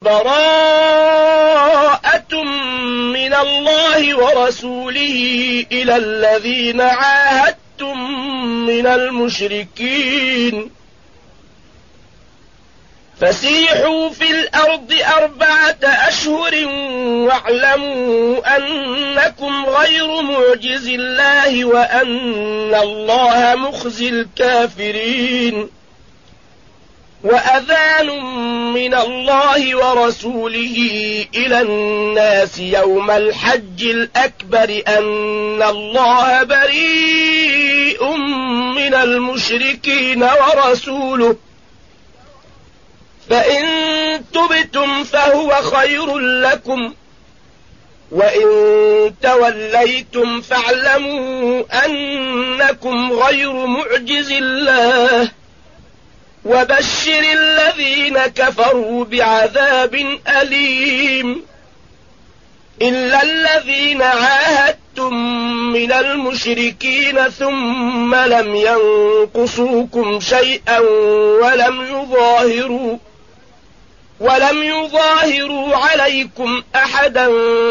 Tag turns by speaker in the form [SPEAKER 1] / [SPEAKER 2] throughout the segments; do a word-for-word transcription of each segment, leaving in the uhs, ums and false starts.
[SPEAKER 1] براءة من الله ورسوله إلى الذين عاهدتم من المشركين فسيحوا في الأرض أربعة أشهر واعلموا أنكم غير معجز الله وأن الله مخزي الكافرين وأذان من الله ورسوله إلى الناس يوم الحج الأكبر أن الله بريء من المشركين ورسوله فإن تبتم فهو خير لكم وإن توليتم فاعلموا أنكم غير معجز الله وبشر الذين كفروا بعذاب أليم إلا الذين عاهدتم من المشركين ثم لم ينقصوكم شيئا ولم يظاهروا ولم يظاهروا عليكم أحدا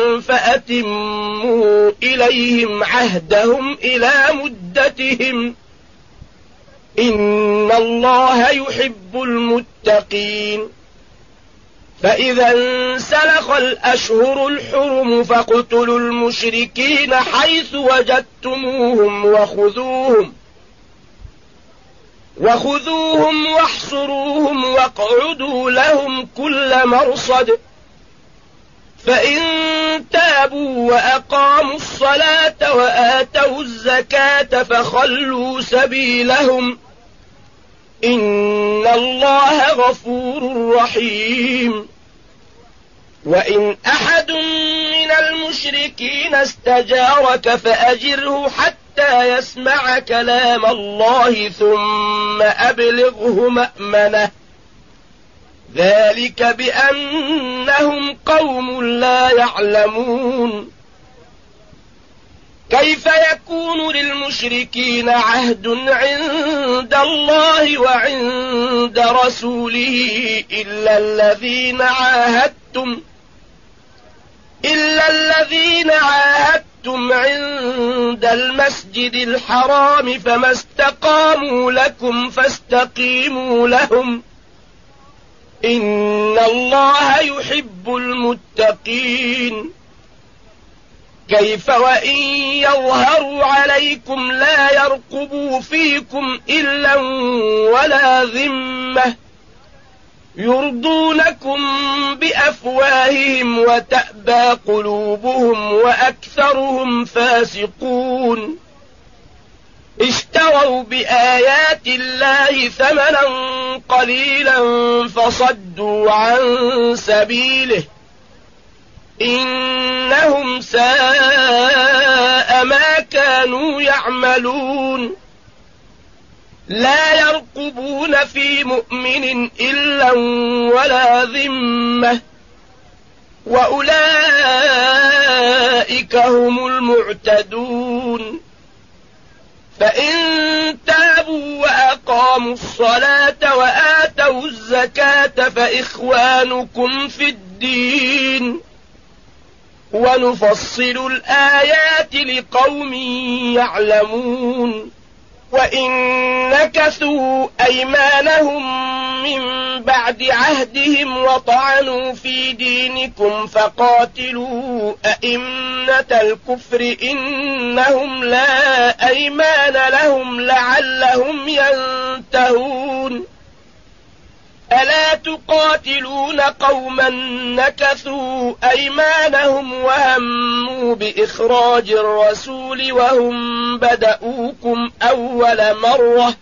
[SPEAKER 1] فأتموا إليهم عهدهم إلى مدتهم إن الله يحب المتقين فإذا انسلخ الأشهر الحرم فاقتلوا المشركين حيث وجدتموهم وخذوهم وخذوهم واحصروهم واقعدوا لهم كل مرصد فإن تابوا وأقاموا الصلاة وآتوا الزكاة فخلوا سبيلهم إن الله غفور رحيم وإن أحد من المشركين استجارك فأجره حتى يسمع كلام الله ثم أبلغه مأمنه ذلك بأنهم قوم لا يعلمون كيف يكون للمشركين عهد عند الله وعند رسوله إلا الذين عاهدتم إلا الذين عاهدتم عند المسجد الحرام فما استقاموا لكم فاستقيموا لهم إن الله يحب المتقين كيف وإن يظهروا عليكم لا يرقبوا فيكم إلا ولا ذمة يرضونكم بأفواههم وتأبى قلوبهم وأكثرهم فاسقون اشتروا بآيات الله ثمنا قليلا فصدوا عن سبيله إنهم ساء ما كانوا يعملون لا يرقبون في مؤمن إلا ولا ذمة وأولئك هم المعتدون فإن تابوا وأقاموا الصلاة وآتوا الزكاة فإخوانكم في الدين ونفصل الآيات لقوم يعلمون وإن نكثوا أيمانهم من بعد عهدهم وطعنوا في دينكم فقاتلوا أئمة الكفر إنهم لا أيمان لهم لعلهم ينتهون ألا تقاتلون قوما نكثوا أيمانهم وهموا بإخراج الرسول وهم بدؤوكم أول مرة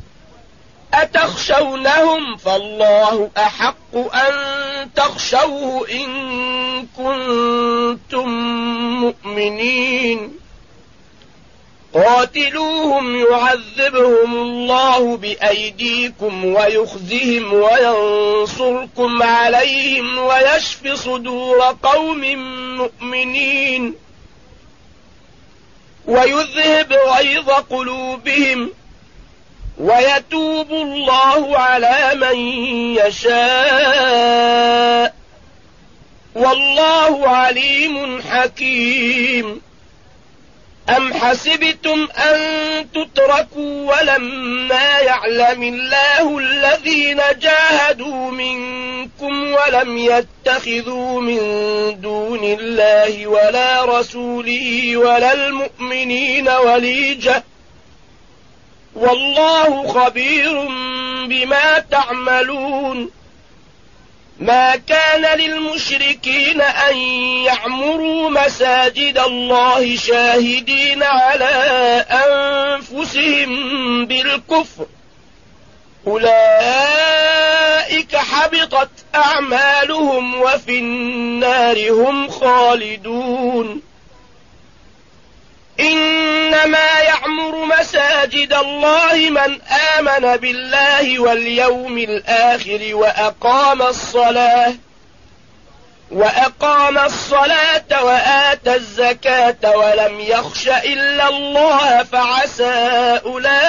[SPEAKER 1] أتخشونهم فالله أحق أن تخشوه إن كنتم مؤمنين قاتلوهم يعذبهم الله بأيديكم ويخزهم وينصركم عليهم ويشف صدور قوم مؤمنين ويذهب غيظ قلوبهم ويتوب الله على من يشاء والله عليم حكيم. أم حسبتم أن تتركوا ولما يعلم الله الذين جاهدوا منكم ولم يتخذوا من دون الله ولا رسوله ولا المؤمنين وليجة والله خبير بما تعملون. ما كان للمشركين أن يعمروا مساجد الله شاهدين على أنفسهم بالكفر أولئك حبطت أعمالهم وفي النار هم خالدون. إنما يعمر مساجد الله من آمن بالله واليوم الآخر وأقام الصلاة وأقام الصلاة وآتى الزكاة ولم يخش إلا الله فعسى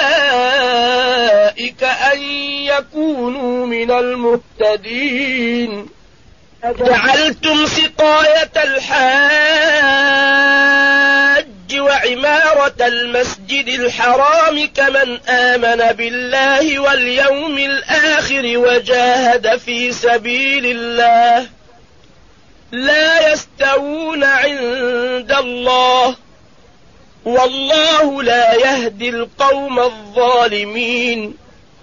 [SPEAKER 1] أولئك أن يكونوا من المهتدين. جعلتم سقاية الحاج وعمارة المسجد الحرام كمن آمن بالله واليوم الآخر وجاهد في سبيل الله لا يستوون عند الله والله لا يهدي القوم الظالمين.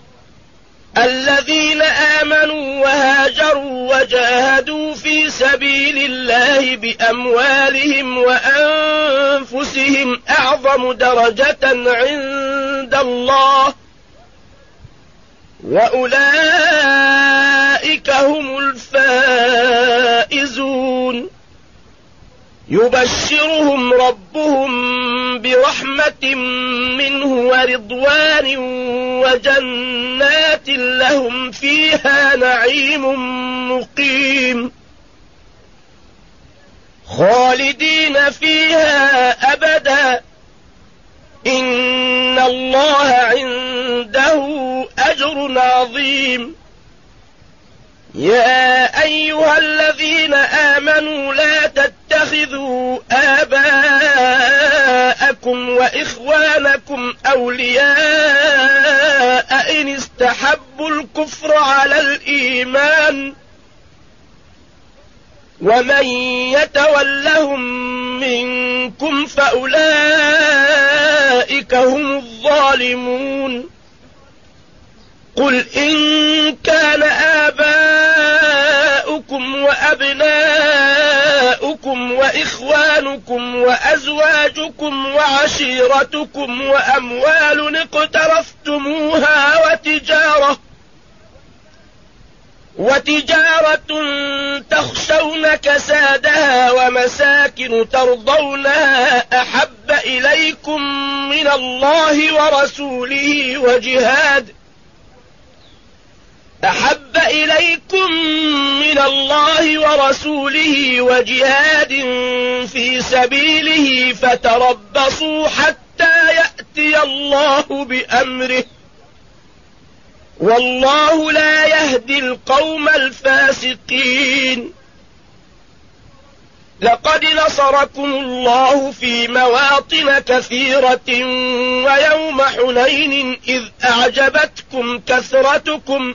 [SPEAKER 1] الذين آمنوا وهاجروا وجاهدوا في سبيل الله بأموالهم وأنفسهم أعظم درجة عند الله وأولئك هم الفائزون. يبشرهم ربهم برحمة منه ورضوان وجنات لهم فيها نعيم مقيم خالدين فيها أبدا إن الله عنده أجر عظيم. يا أيها الذين آمنوا لا تتخذوا آباءكم وإخوانكم أولياء إن استحبوا الكفر على الإيمان ومن يتولهم منكم فأولئك هم الظالمون. قل إن كان آباؤكم وأبناؤكم وإخوانكم وأزواجكم وعشيرتكم وأموال اقترفتموها وتجارة وتجارة تخشون كسادها ومساكن ترضونها أحب إليكم من الله ورسوله وجهاد أحب إليكم من الله ورسوله وجهاد في سبيله فتربصوا حتى يأتي الله بأمره والله لا يهدي القوم الفاسقين. لقد نصركم الله في مواطن كثيرة ويوم حنين إذ أعجبتكم كثرتكم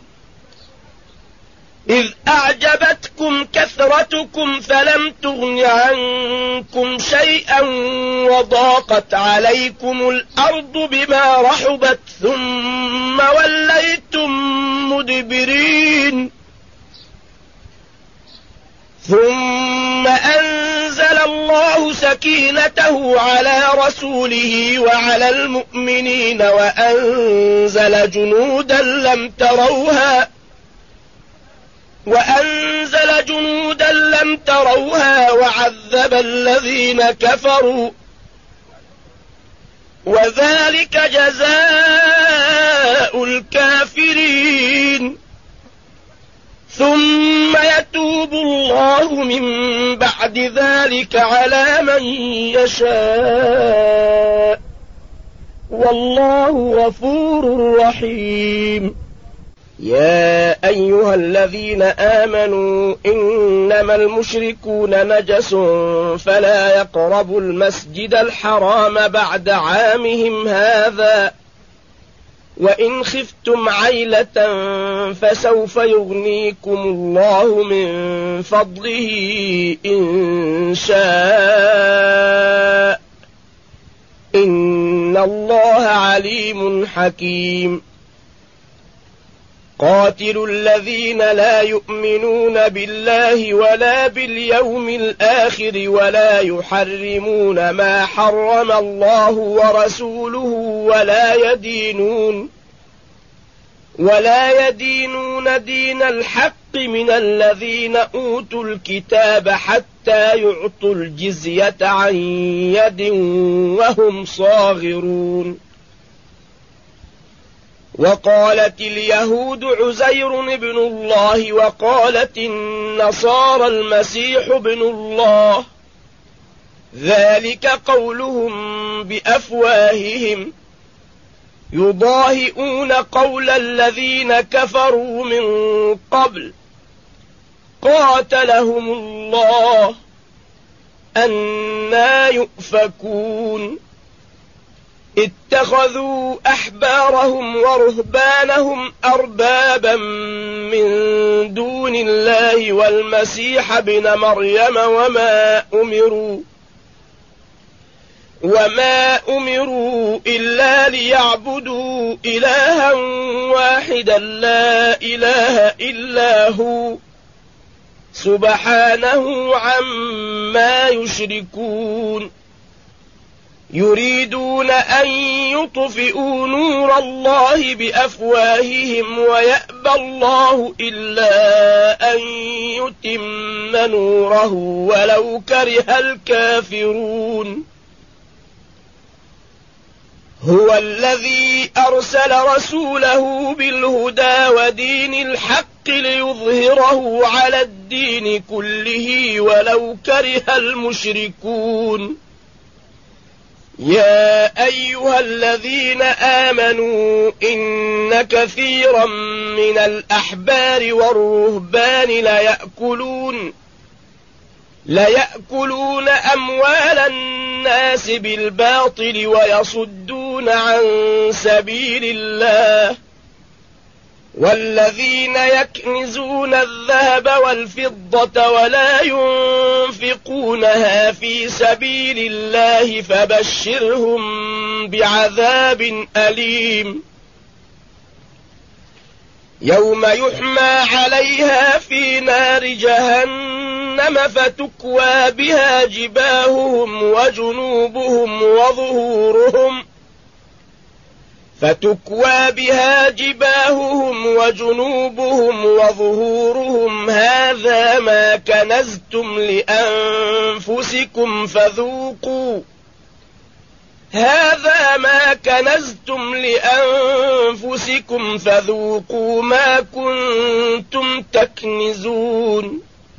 [SPEAKER 1] إذ أعجبتكم كثرتكم فلم تغن عنكم شيئا وضاقت عليكم الأرض بما رحبت ثم وليتم مدبرين. ثم أنزل الله سكينته على رسوله وعلى المؤمنين وأنزل جنودا لم تروها وأنزل جنودا لم تروها وعذب الذين كفروا وذلك جزاء الكافرين. ثم يتوب الله من بعد ذلك على من يشاء والله غفور رحيم. يا أيها الذين آمنوا إنما المشركون نجس فلا يقربوا المسجد الحرام بعد عامهم هذا وإن خفتم عيلة فسوف يغنيكم الله من فضله إن شاء إن الله عليم حكيم قاتلوا الذين لا يؤمنون بالله ولا باليوم الآخر ولا يحرمون ما حرم الله ورسوله ولا يدينون ولا يدينون دين الحق من الذين أوتوا الكتاب حتى يعطوا الجزية عن يد وهم صاغرون وقالت اليهود عزير ابن الله وقالت النصارى المسيح ابن الله ذلك قولهم بأفواههم يضاهئون قول الذين كفروا من قبل قاتلهم الله أنى يؤفكون اتخذوا أحبارهم ورهبانهم أربابا من دون الله والمسيح ابن مريم وما أمروا وما أمروا إلا ليعبدوا إلها واحدا لا إله إلا هو سبحانه عما يشركون يريدون أن يطفئوا نور الله بأفواههم ويأبى الله إلا أن يتم نوره ولو كره الكافرون هو الذي أرسل رسوله بالهدى ودين الحق ليظهره على الدين كله ولو كره المشركون يا أيها الذين آمنوا إن كثيرا من الأحبار والرهبان ليأكلون ليأكلون أموال الناس بالباطل ويصدون عن سبيل الله والذين يكنزون الذهب والفضة ولا ينفقونها في سبيل الله فبشرهم بعذاب أليم يوم يحمى عليها في نار جهنم فتكوى بها جباههم وجنوبهم وظهورهم فتكوى بها جباههم وجنوبهم وظهورهم هذا ما كنزتم لأنفسكم فذوقوا هذا ما كنزتم لأنفسكم فذوقوا ما كنتم تكنزون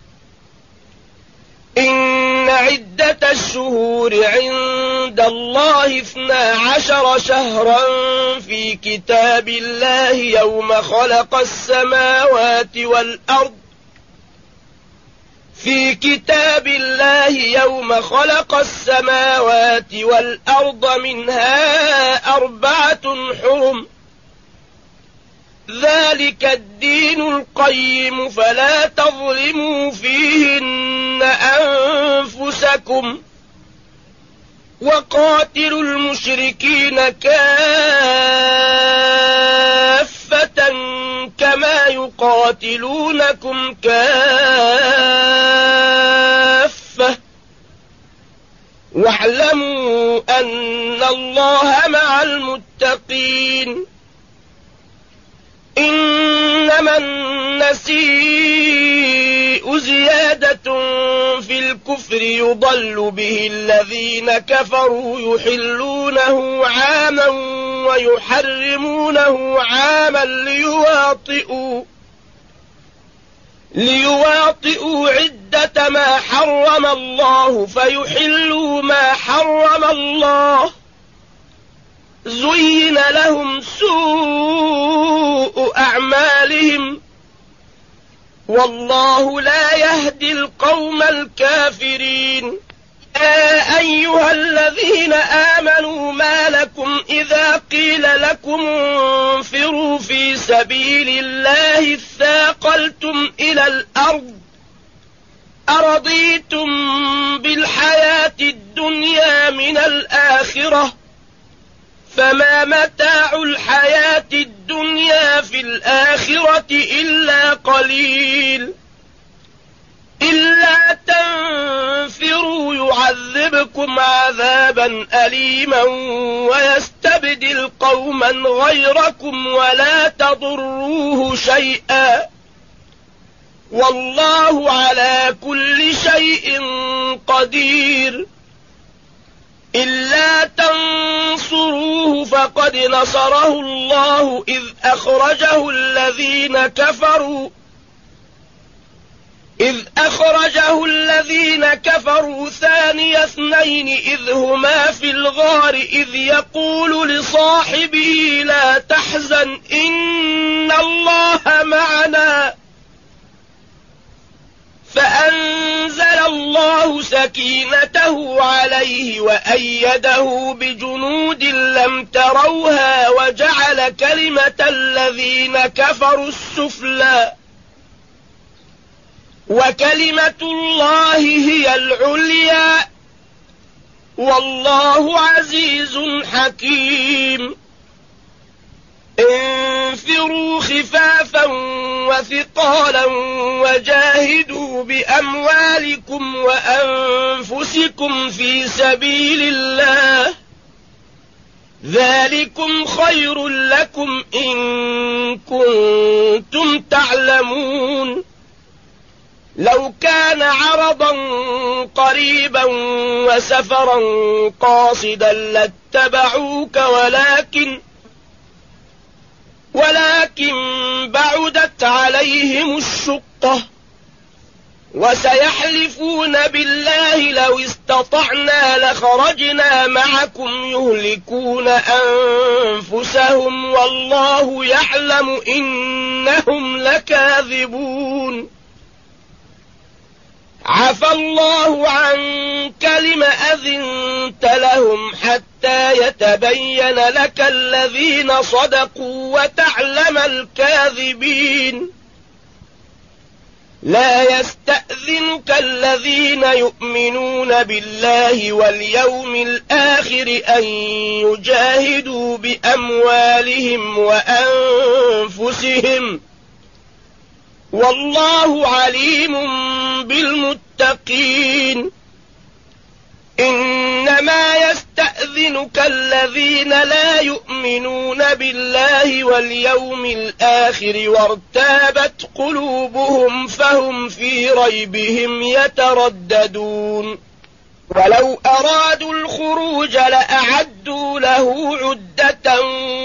[SPEAKER 1] إن عدة الشهور عند الله اثنا عشر شهرا في كتاب الله يوم خلق السماوات والأرض في كتاب الله يوم خلق السماوات والأرض منها أربعة حرم ذلك الدين القيم فلا تظلموا فيهن أنفسكم وقاتلوا المشركين كافة كما يقاتلونكم كافة واعلموا أن الله مع المتقين إنما النسيء زيادة في الكفر يضل به الذين كفروا يحلونه عاما ويحرمونه عاما ليواطئوا ليواطئوا عدة ما حرم الله فيحلوا ما حرم الله زين لهم سوء أعمالهم والله لا يهدي القوم الكافرين. يا أيها الذين آمنوا ما لكم إذا قيل لكم انفروا في سبيل الله اثاقلتم إلى الأرض أرضيتم بالحياة الدنيا من الآخرة فما متاع الحياة الدنيا في الآخرة إلا قليل. إلا تنفروا يعذبكم عذابا أليما ويستبدل قوما غيركم ولا تضروه شيئا والله على كل شيء قدير. إلا تنصروه فقد نصره الله إذ أخرجه الذين كفروا إذ أخرجه الذين كفروا ثاني اثنين إذ هما في الغار إذ يقول لصاحبه لا تحزن إن الله معنا فأنزل الله سكينته عليه وأيده بجنود لم تروها وجعل كلمة الذين كفروا السفلى وكلمة الله هي العليا والله عزيز حكيم. انفروا خفافا وثقالا وجاهدوا بأموالكم وأنفسكم في سبيل الله ذلكم خير لكم إن كنتم تعلمون. لو كان عرضا قريبا وسفرا قاصدا لاتبعوك ولكن ولكن بعدت عليهم الشقة وسيحلفون بالله لو استطعنا لخرجنا معكم يهلكون أنفسهم والله يعلم إنهم لكاذبون. عفى الله عنك لم أذنت لهم حتى يتبين لك الذين صدقوا وتعلم الكاذبين. لا يستأذنك الذين يؤمنون بالله واليوم الآخر أن يجاهدوا بأموالهم وأنفسهم والله عليم بالمتقين. إنما يستأذنك الذين لا يؤمنون بالله واليوم الآخر وارتابت قلوبهم فهم في ريبهم يترددون. ولو أرادوا الخروج لأعدوا له عدة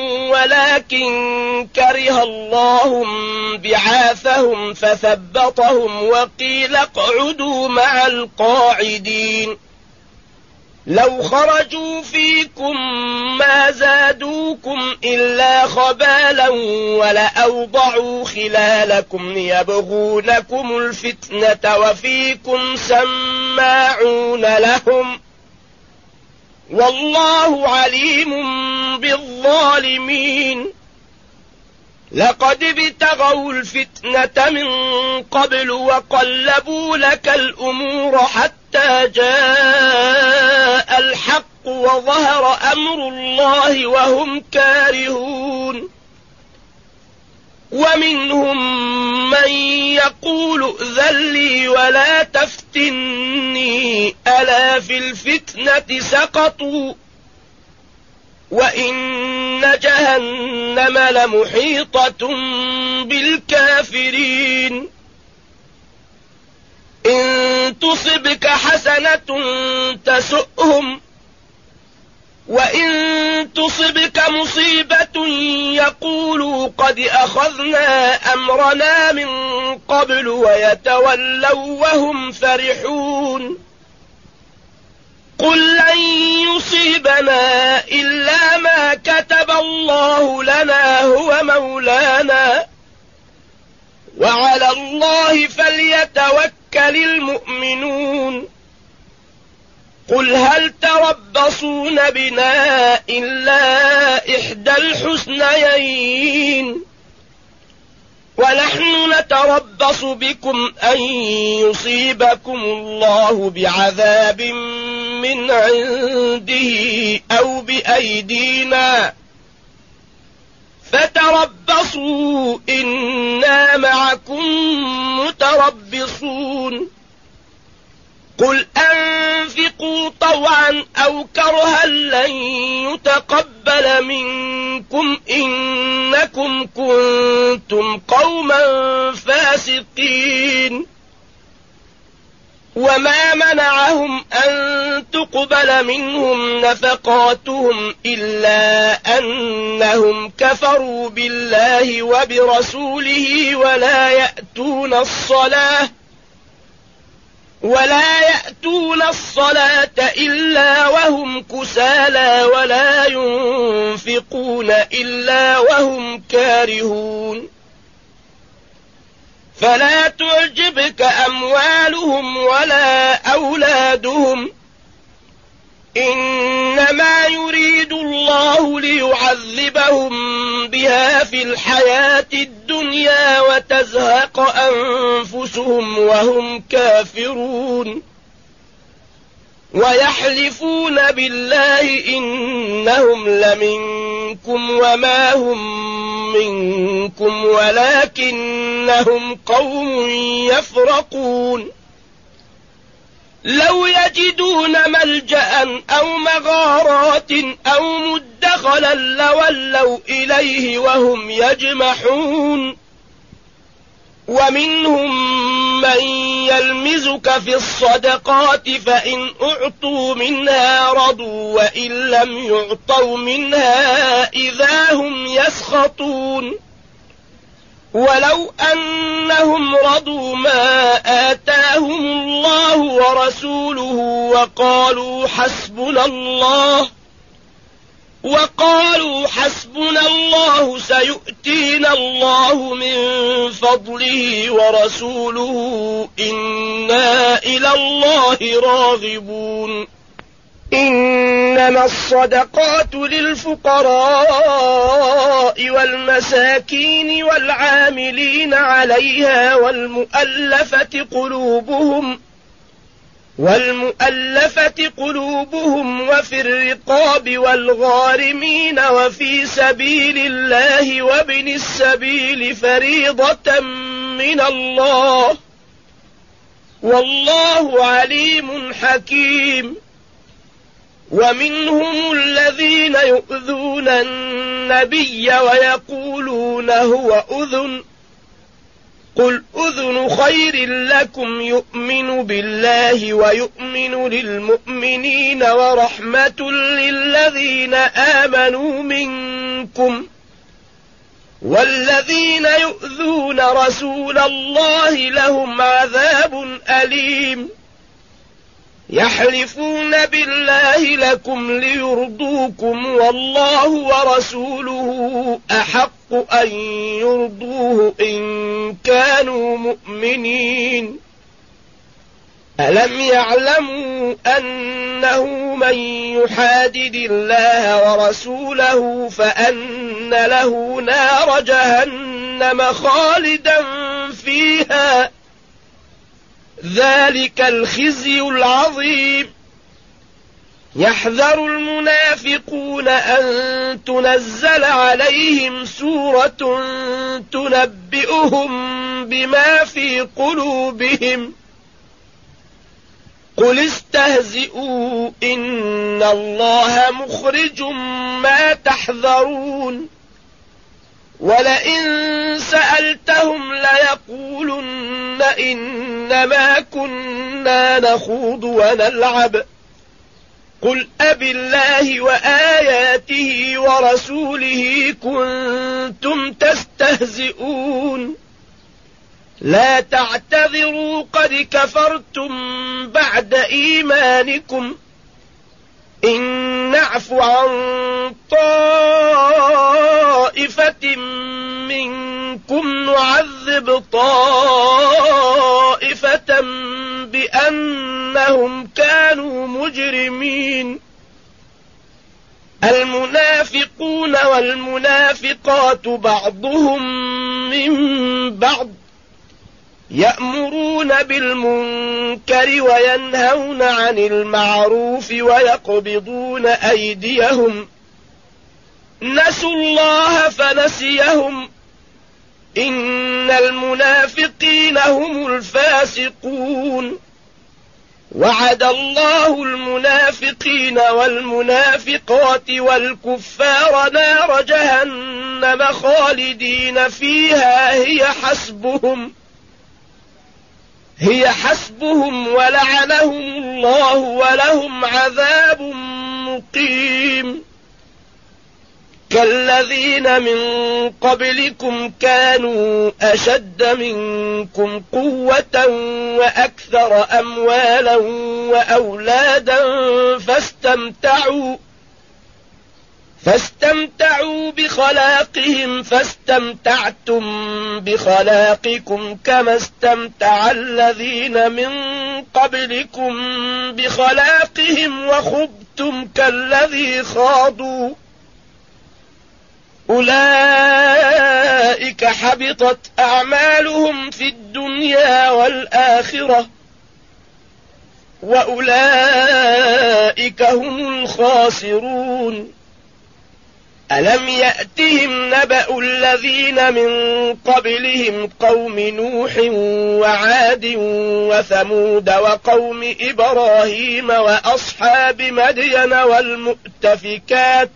[SPEAKER 1] ولكن كره الله بعاثهم فثبطهم وقيل اقعدوا مع القاعدين. لو خرجوا فيكم ما زادوكم إلا خبالا ولأوضعوا خلالكم يبغونكم الفتنة وفيكم سماعون لهم والله عليم بالظالمين. لقد ابتغوا الفتنة من قبل وقلبوا لك الأمور حتى جاء الحق وظهر أمر الله وهم كارهون. ومنهم من يقول ائذن لي ولا تفتني ألا في الفتنة سقطوا وإن جهنم لمحيطة بالكافرين. إن تصبك حسنة تسؤهم وإن تصبك مصيبة يقولوا قد أخذنا أمرنا من قبل ويتولوا وهم فرحون. قل لن يصيبنا إلا ما كتب الله لنا هو مولانا وعلى الله فليتوكل المؤمنون قل هل تربصون بنا إلا إحدى الحسنيين ونحن نتربص بكم أن يصيبكم الله بعذاب من عنده أو بأيدينا فتربصوا إنا معكم متربصون قل أنفقوا طوعا أو كرها لن يتقبل منكم إنكم كنتم قوما فاسقين وما منعهم أن تقبل منهم نفقاتهم إلا أنهم كفروا بالله وبرسوله ولا يأتون الصلاة ولا يأتون الصلاة إلا وهم كسالى ولا ينفقون إلا وهم كارهون فلا تعجبك أموالهم ولا أولادهم إنما يريد الله ليعذبهم بها في الحياة الدنيا وتزهق أنفسهم وهم كافرون ويحلفون بالله إنهم لمنكم وما هم منكم ولكنهم قوم يفرقون لو يجدون ملجأ أو مغارات أو مدخلا لولوا إليه وهم يجمحون ومنهم من يلمزك في الصدقات فإن أعطوا منها رضوا وإن لم يعطوا منها إذا هم يسخطون ولو أنهم رضوا ما آتاهم الله ورسوله وقالوا حسبنا الله وقالوا حسبنا الله سيؤتينا الله من فضله ورسوله إنا إلى الله راغبون إنما الصدقات للفقراء والمساكين والعاملين عليها والمؤلفة قلوبهم والمؤلفة قلوبهم وفي الرقاب والغارمين وفي سبيل الله وابن السبيل فريضة من الله والله عليم حكيم ومنهم الذين يؤذون النبي ويقولون هو أذن قل أذن خير لكم يؤمن بالله ويؤمن للمؤمنين ورحمة للذين آمنوا منكم والذين يؤذون رسول الله لهم عذاب أليم يحلفون بالله لكم ليرضوكم والله ورسوله أحق أن يرضوه إن كانوا مؤمنين ألم يعلموا أنه من يحادد الله ورسوله فأن له نار جهنم خالدا فيها ذلك الخزي العظيم يحذر المنافقون أن تنزل عليهم سورة تنبئهم بما في قلوبهم قل استهزئوا إن الله مخرج ما تحذرون ولئن سألتهم ليقولن إنما كنا نخوض ونلعب قل أبالله وآياته ورسوله كنتم تستهزئون لا تعتذروا قد كفرتم بعد إيمانكم إن نعف عن طائفة منكم نعذب طائفة بأنهم كانوا مجرمين. المنافقون والمنافقات بعضهم من بعض يأمرون بالمنكر وينهون عن المعروف ويقبضون أيديهم نسوا الله فنسيهم إن المنافقين هم الفاسقون. وعد الله المنافقين والمنافقات والكفار نار جهنم خالدين فيها هي حسبهم هي حسبهم ولعنهم الله ولهم عذاب مقيم. كالذين من قبلكم كانوا أشد منكم قوة وأكثر أموالا وأولادا فاستمتعوا فاستمتعوا بخلاقهم فاستمتعتم بخلاقكم كما استمتع الذين من قبلكم بخلاقهم وخضتم كالذي خاضوا أولئك حبطت أعمالهم في الدنيا والآخرة وأولئك هم الخاسرون. ألم يأتهم نبأ الذين من قبلهم قوم نوح وعاد وثمود وقوم إبراهيم وأصحاب مدين والمؤتفكات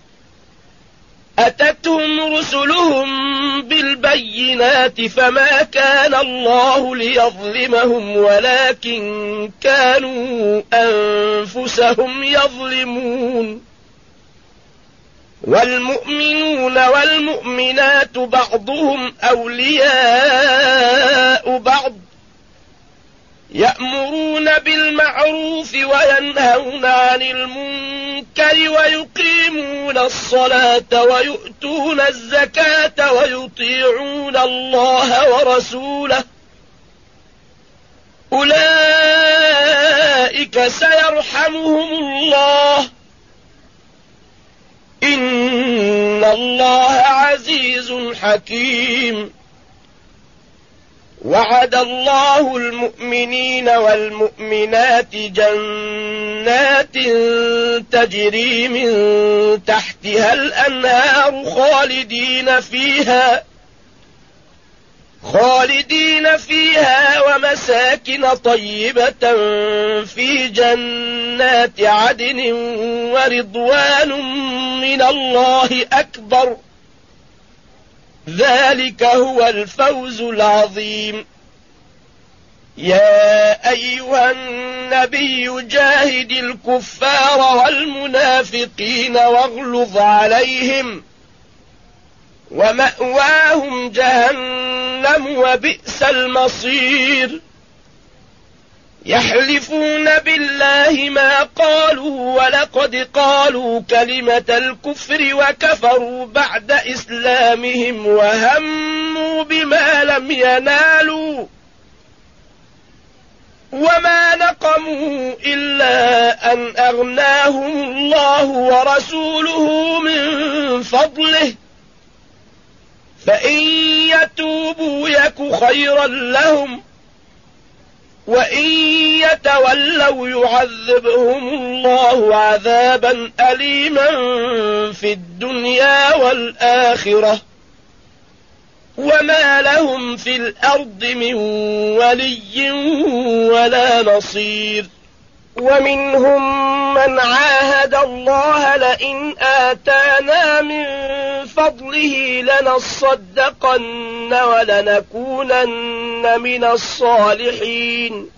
[SPEAKER 1] أتتهم رسلهم بالبينات فما كان الله ليظلمهم ولكن كانوا أنفسهم يظلمون. والمؤمنون والمؤمنات بعضهم أولياء بعض يأمرون بالمعروف وينهون عن المنكر ويقيمون الصلاة ويؤتون الزكاة ويطيعون الله ورسوله أولئك سيرحمهم الله إن الله عزيز حكيم. وعد الله المؤمنين والمؤمنات جنات تجري من تحتها الأنهار خالدين فيها خالدين فيها ومساكن طيبة في جنات عدن ورضوان من الله أكبر ذلك هو الفوز العظيم. يا أيها النبي جاهد الكفار والمنافقين واغلظ عليهم ومأواهم جهنم وبئس المصير. يحلفون بالله ما قالوا ولقد قالوا كلمة الكفر وكفروا بعد إسلامهم وهموا بما لم ينالوا وما نقموا إلا أن أغناهم الله ورسوله من فضله فإن يتوبوا يك خيرا لهم وإن يتولوا يعذبهم الله عذابا أليما في الدنيا والآخرة وما لهم في الأرض من ولي ولا نصير. ومنهم من عاهد الله لئن آتانا من فضله لنصدقن ولنكونن من الصالحين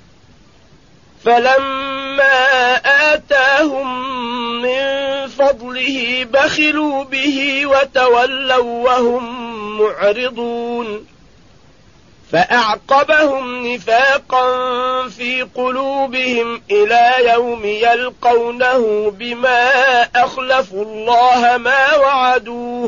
[SPEAKER 1] فلما آتاهم من فضله بخلوا به وتولوا وهم معرضون فأعقبهم نفاقا في قلوبهم إلى يوم يلقونه بما أخلفوا الله ما وعدوه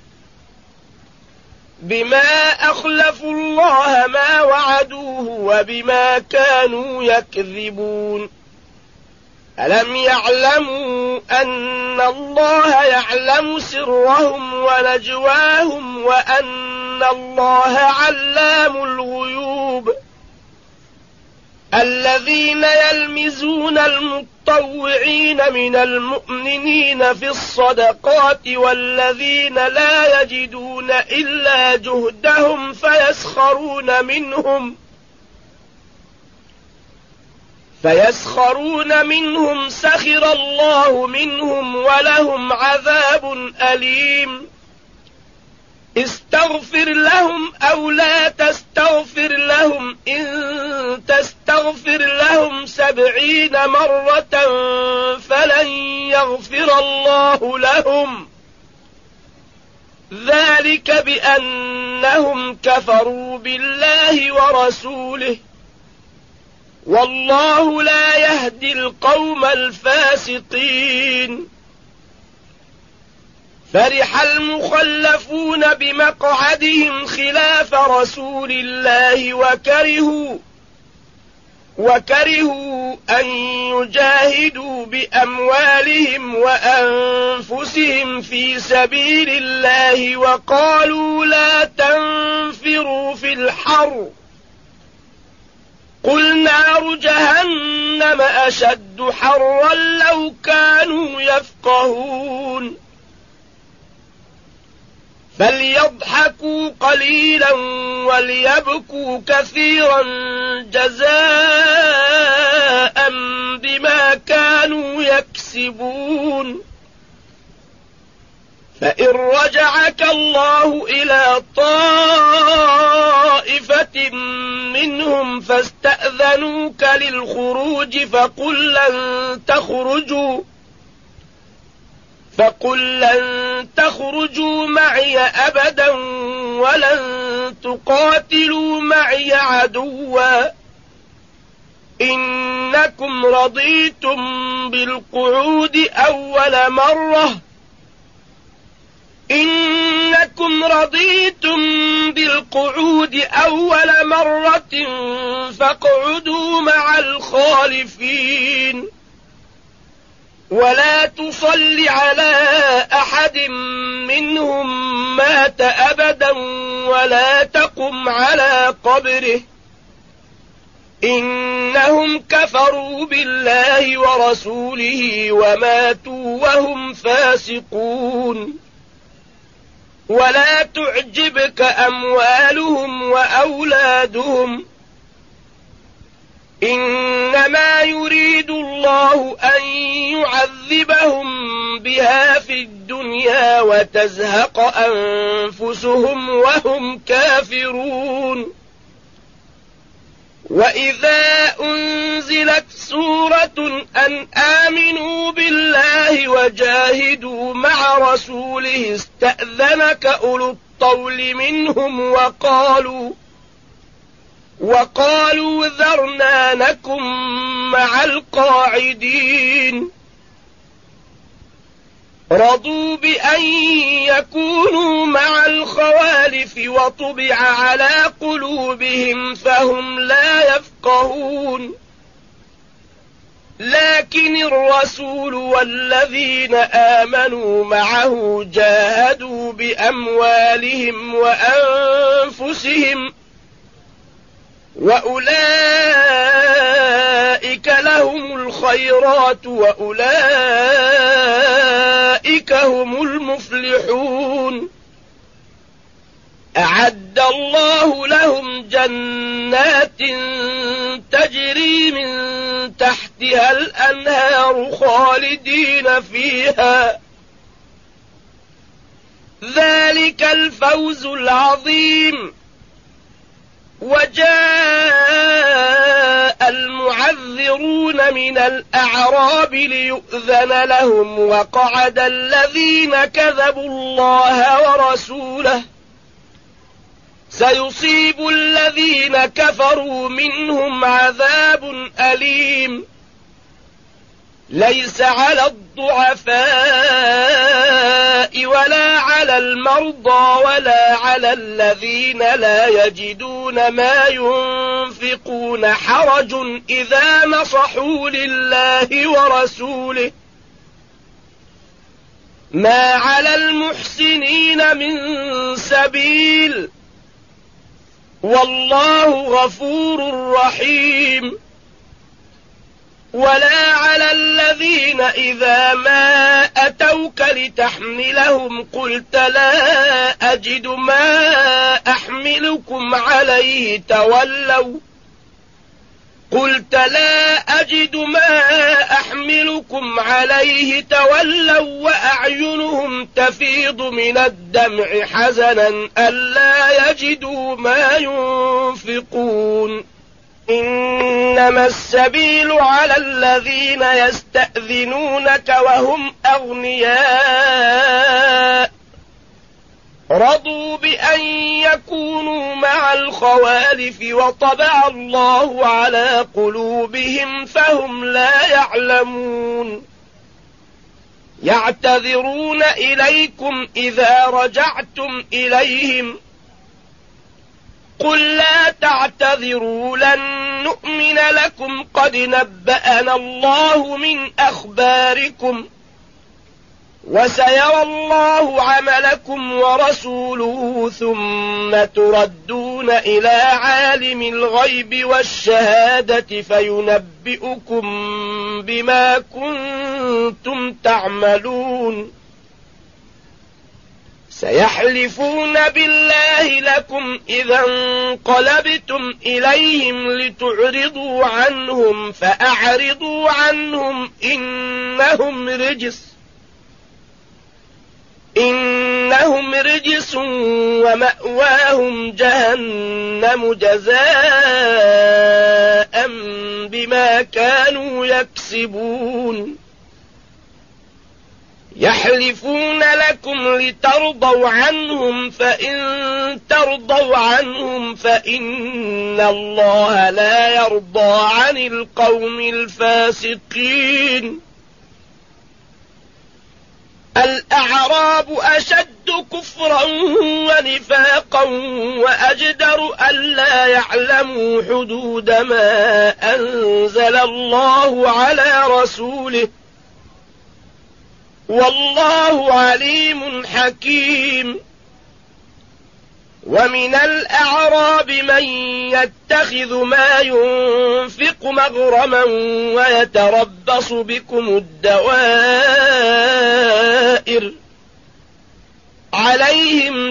[SPEAKER 1] بما أخلفوا الله ما وعدوه وبما كانوا يكذبون ألم يعلموا أن الله يعلم سرهم ونجواهم وأن الله علام الغيوب الذين يلمزون المطوعين من المؤمنين في الصدقات والذين لا يجدون إلا جهدهم فيسخرون منهم فيسخرون منهم سخر الله منهم ولهم عذاب أليم استغفر لهم أو لا تستغفر لهم إن تستغفر لهم سبعين مرة فلن يغفر الله لهم ذلك بأنهم كفروا بالله ورسوله والله لا يهدي القوم الفاسقين فرح المخلفون بمقعدهم خلاف رسول الله وكرهوا وكرهوا أن يجاهدوا بأموالهم وأنفسهم في سبيل الله وقالوا لا تنفروا في الحر قل نار جهنم أشد حرا لو كانوا يفقهون فليضحكوا قليلا وليبكوا كثيرا جزاء بما كانوا يكسبون فإن رجعك الله إلى طائفة منهم فاستأذنوك للخروج فقل لن تخرجوا فقل لن تخرجوا معي أبدا ولن تقاتلوا معي عدوا إنكم رضيتم بالقعود أول مرة إنكم رضيتم بالقعود أول مرة فاقعدوا مع الخالفين ولا تصل على أحد منهم مات أبدا ولا تقم على قبره إنهم كفروا بالله ورسوله وماتوا وهم فاسقون ولا تعجبك أموالهم وأولادهم إنما يريد الله أن يعذبهم بها في الدنيا وتزهق أنفسهم وهم كافرون وإذا أنزلت سورة أن آمنوا بالله وجاهدوا مع رسوله استأذنك أولو الطول منهم وقالوا وقالوا ذرنا نكن مع القاعدين رضوا بأن يكونوا مع الخوالف وطبع على قلوبهم فهم لا يفقهون لكن الرسول والذين آمنوا معه جاهدوا بأموالهم وأنفسهم وأولئك لهم الخيرات وأولئك هم المفلحون أعد الله لهم جنات تجري من تحتها الأنهار خالدين فيها ذلك الفوز العظيم وجاء المعذرون من الأعراب ليؤذن لهم وقعد الذين كذبوا الله ورسوله سيصيب الذين كفروا منهم عذاب أليم ليس على الضعفاء ولا على المرضى ولا على الذين لا يجدون ما ينفقون حرج إذا نصحوا لله ورسوله ما على المحسنين من سبيل والله غفور رحيم ولا على الذين إذا ما أتوك لتحملهم قلت لا أجد ما أحملكم عليه تولوا قلت لا أجد ما أحملكم عليه تولوا وأعينهم تفيض من الدمع حزنا ألا يجدوا ما ينفقون إنما السبيل على الذين يستأذنونك وهم أغنياء رضوا بأن يكونوا مع الخوالف وطبع الله على قلوبهم فهم لا يعلمون يعتذرون إليكم إذا رجعتم إليهم قل لا تعتذروا لن نؤمن لكم قد نبأنا الله من أخباركم وسيرى الله عملكم ورسوله ثم تردون إلى عالم الغيب والشهادة فينبئكم بما كنتم تعملون سيحلفون بالله لكم إذا انقلبتم إليهم لتعرضوا عنهم فأعرضوا عنهم إنهم رجس إنهم رجس ومأواهم جهنم جزاء بما كانوا يكسبون يحلفون لكم لترضوا عنهم فإن ترضوا عنهم فإن الله لا يرضى عن القوم الفاسقين الأعراب أشد كفرا ونفاقا وأجدر ألا يعلموا حدود ما أنزل الله على رسوله والله عليم حكيم ومن الأعراب من يتخذ ما ينفق مغرما ويتربص بكم الدوائر عليهم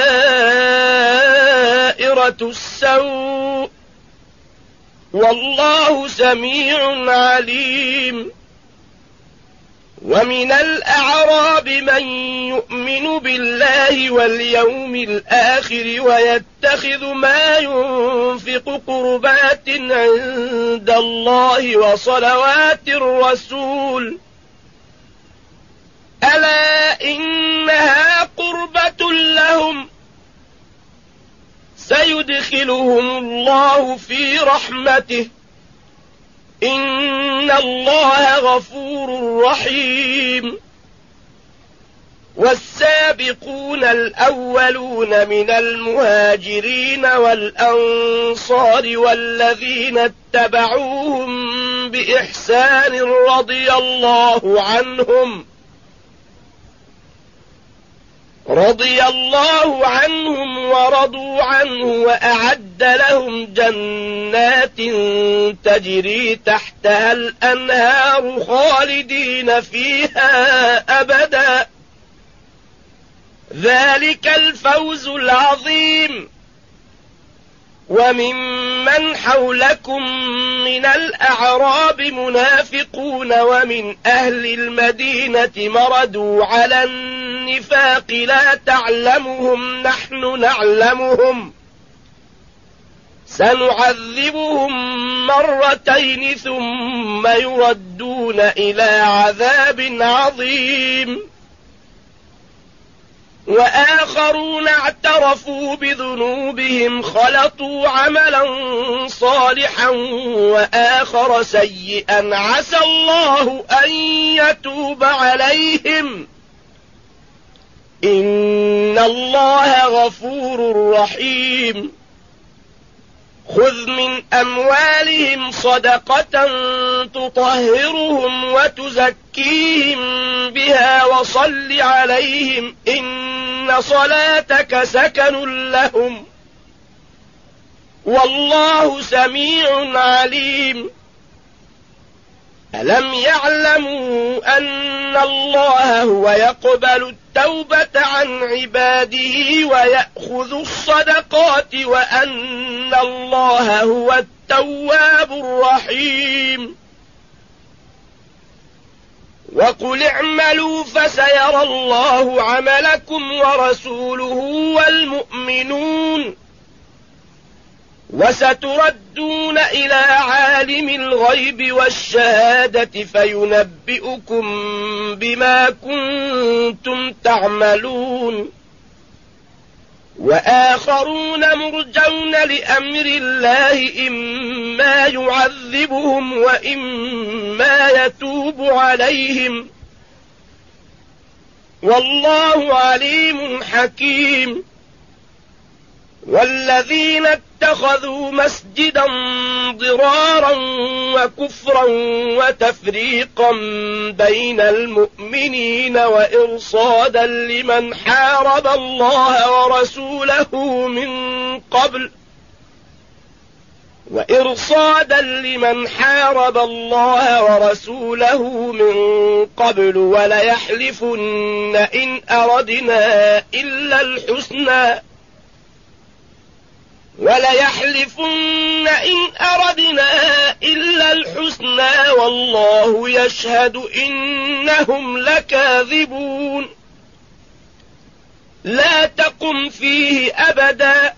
[SPEAKER 1] دائرة السوء والله سميع عليم ومن الأعراب من يؤمن بالله واليوم الآخر ويتخذ ما ينفق قربات عند الله وصلوات الرسول ألا إنها قربة لهم سيدخلهم الله في رحمته إن الله غفور رحيم والسابقون الأولون من المهاجرين والأنصار والذين اتبعوهم بإحسان رضي الله عنهم رضي الله عنهم ورضوا عنه وأعد لهم جنات تجري تحتها الأنهار خالدين فيها أبدا ذلك الفوز العظيم وممن حولكم من الأعراب منافقون ومن أهل المدينة مردوا على النفاق لا تعلمهم نحن نعلمهم سنعذبهم مرتين ثم يردون إلى عذاب عظيم وآخرون اعترفوا بذنوبهم خلطوا عملا صالحا وآخر سيئا عسى الله أن يتوب عليهم إن الله غفور رحيم خذ من أموالهم صدقة تطهرهم وتزكيهم بها وصل عليهم إن صلاتك سكن لهم والله سميع عليم ألم يعلموا أن الله هو يقبل التوبة عن عباده ويأخذ الصدقات وأن الله هو التواب الرحيم وقل اعملوا فسيرى الله عملكم ورسوله والمؤمنون وستردون إلى عالم الغيب والشهادة فينبئكم بما كنتم تعملون وآخرون مرجون لأمر الله إما يعذبهم وإما يتوب عليهم والله عليم حكيم والذين اتخذوا مسجدا ضرارا وكفرا وتفريقا بين المؤمنين وإرصادا لمن حارب الله ورسوله من قبل وإرصادا لمن حارب الله ورسوله من قبل وليحلفن إن أردنا إلا الحسنى وليحلفن إن أردنا إلا الحسنى والله يشهد إنهم لكاذبون لا تقم فيه أبدا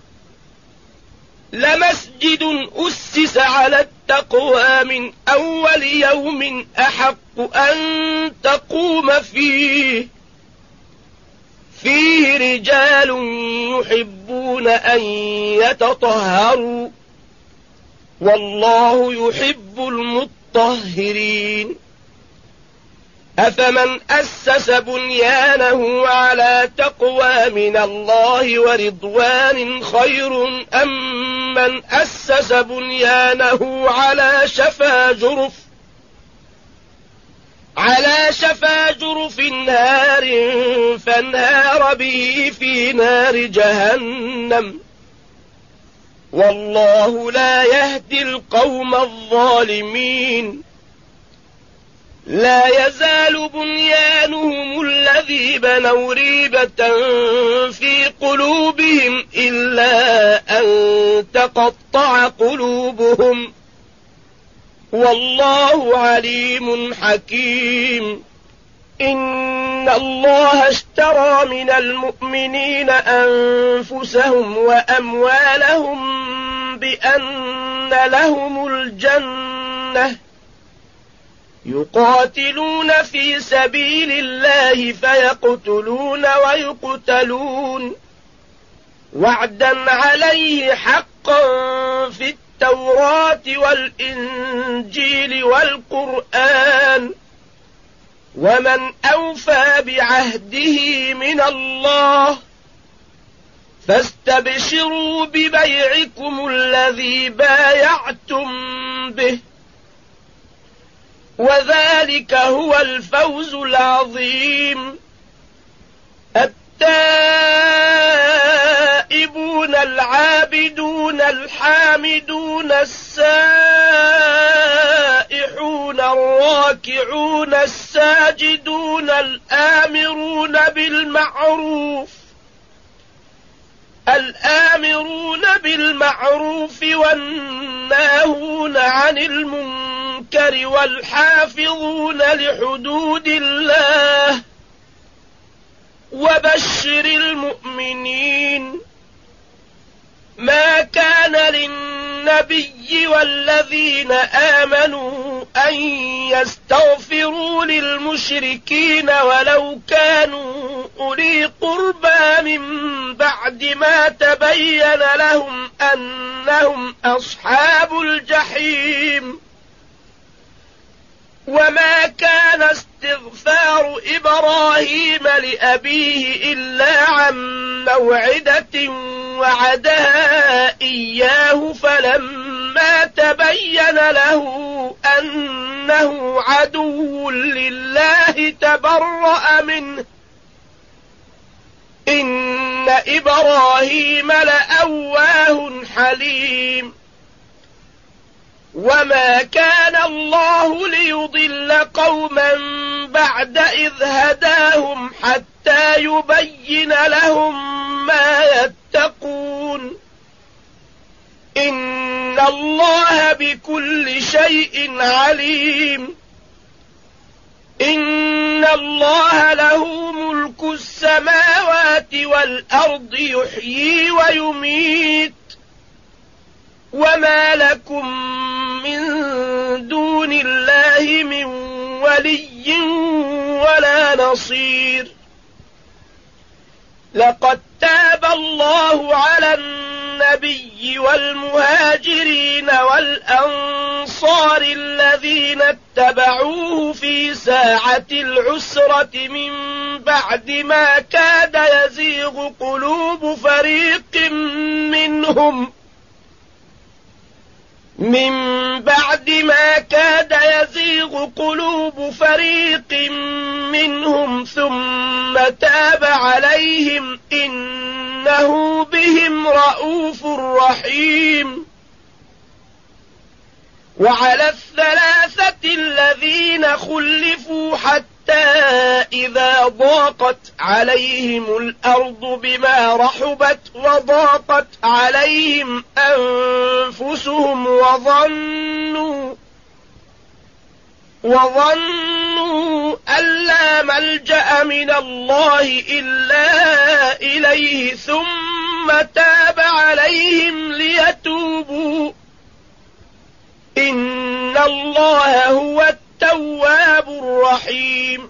[SPEAKER 1] لمسجد أسس على التقوى من أول يوم أحق أن تقوم فيه فيه رجال يحبون أن يتطهروا والله يحب المطهرين أفمن أسس بنيانه على تقوى من الله ورضوان خير أم من أسس بنيانه على شفا جرف على شفا جرف نار فانهار به في نار جهنم والله لا يهدي القوم الظالمين لا يزال بنيانهم الذي بنوا ريبة في قلوبهم إلا أن تقطع قلوبهم والله عليم حكيم إن الله اشترى من المؤمنين أنفسهم وأموالهم بأن لهم الجنة يقاتلون في سبيل الله فيقتلون ويقتلون وعدا عليه حقا في التوراة والإنجيل والقرآن ومن أوفى بعهده من الله فاستبشروا ببيعكم الذي بايعتم به وذلك هو الفوز العظيم التائبون العابدون الحامدون السائحون الراكعون الساجدون الآمرون بالمعروف الآمرون بالمعروف والناهون عن المنكر والحافظون لحدود الله وبشر المؤمنين ما كان للنبي والذين آمنوا أن يستغفروا للمشركين ولو كانوا أولي قربى من بعد ما تبين لهم أنهم أصحاب الجحيم. وما كان استغفار إبراهيم لأبيه إلا عن موعدة وعدها إياه فلما تبين له أنه عدو لله تبرأ منه إن إبراهيم لأواه حليم. وما كان الله ليضل قوما بعد إذ هداهم حتى يبين لهم ما يتقون إن الله بكل شيء عليم. إن الله له ملك السماوات والأرض يحيي ويميت وما لكم من دون الله من ولي ولا نصير. لقد تاب الله على النبي والمهاجرين والأنصار الذين اتبعوه في ساعة العسرة من بعد ما كاد يزيغ قلوب فريق منهم من بعد ما كاد يزيغ قلوب فريق منهم ثم تاب عليهم إنه بهم رءوف رحيم. وعلى الثلاثة الذين خلفوا حتى إذا ضاقت عليهم الأرض بما رحبت وضاقت عليهم أنفسهم وظنوا وظنوا أن لا ملجأ من الله إلا إليه ثم تاب عليهم ليتوبوا إن الله هو التواب الرحيم.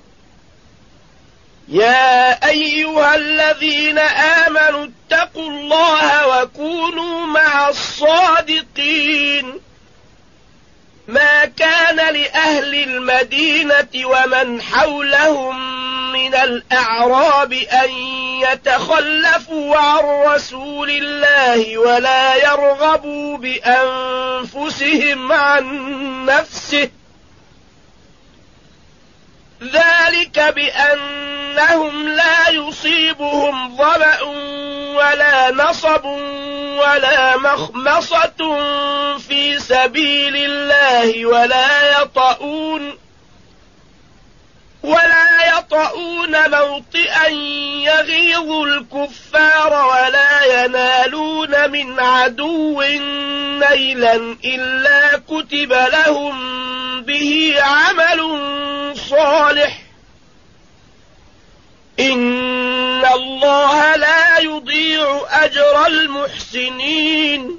[SPEAKER 1] يا أيها الذين آمنوا اتقوا الله وكونوا مع الصادقين. ما كان لأهل المدينة ومن حولهم من الأعراب أن يتخلفوا عن رسول الله ولا يرغبوا بأنفسهم عن نفسه ذلك بأنهم لا يصيبهم ظمأ ولا نصب ولا مخمصة في سبيل الله ولا يطؤون ولا يطؤون موطئا يغيظ الكفار ولا ينالون من عدو نيلا إلا كتب لهم به عمل صالح إن الله لا يضيع أجر المحسنين.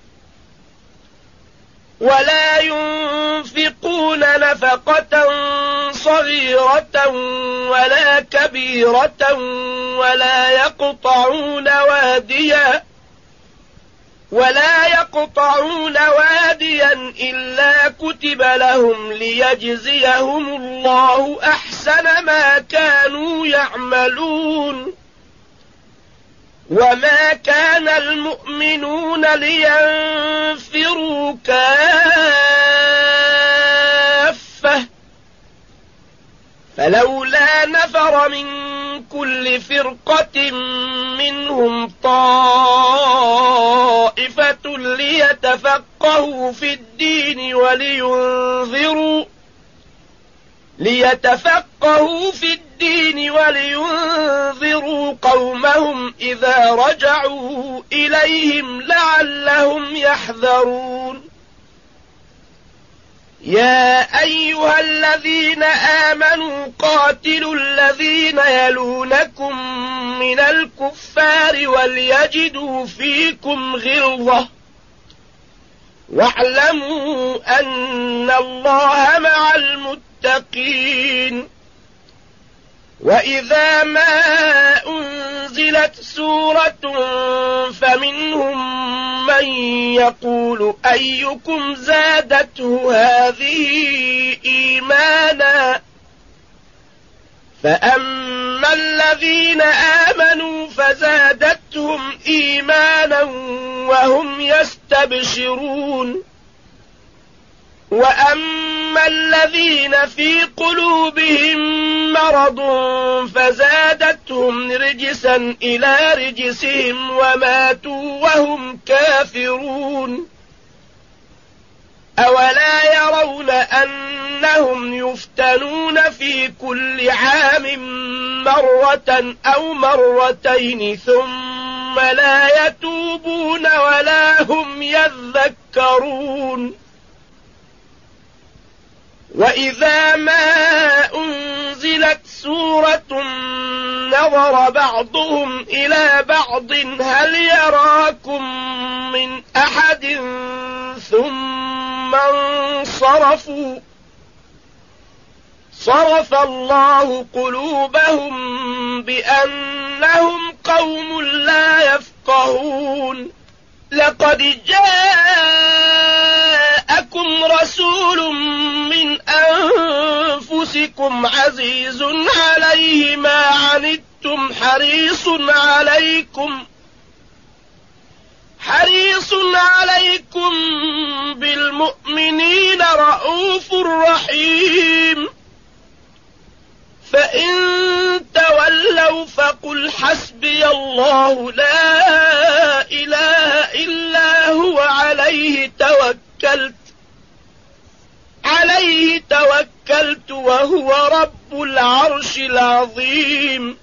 [SPEAKER 1] ولا ينفقون نفقة صغيرة ولا كبيرة ولا يقطعون واديا ولا يقطعون واديا إلا كتب لهم ليجزيهم الله أحسن ما كانوا يعملون. وما كان المؤمنون لينفروا كافة فلولا نفر من كل فرقة منهم طائفة ليتفقهوا في الدين ولينذروا ليتفقهوا في الدين ولينذروا قومهم إذا رجعوا إليهم لعلهم يحذرون. يا أيها الذين آمنوا قاتلوا الذين يلونكم من الكفار وليجدوا فيكم غلظة واعلموا أن الله مع المتقين. وإذا ما أنزلت سورة فمنهم من يقول أيكم زادته هذه إيمانا فأما الذين آمنوا فزادتهم إيمانا وهم يستبشرون وأما الذين في قلوبهم مرض فزادتهم رجسا إلى رجسهم وماتوا وهم كافرون. أولا يرون أنهم يفتنون في كل عام مرة أو مرتين ثم لا يتوبون ولا هم يذكرون. وإذا ما أنزلت سورة نظر بعضهم إلى بعض هل يراكم من أحد ثم انصرفوا صرف الله قلوبهم بأنهم قوم لا يفقهون. لقد جاءكم رسول من أنفسكم عزيز عليه ما عنتم حريص عليكم حريص عليكم بالمؤمنين رءوف رحيم. فإن تولوا فقل حسبي الله لا إله إلا هو عليه توكلت عليه توكلت وهو رب العرش العظيم.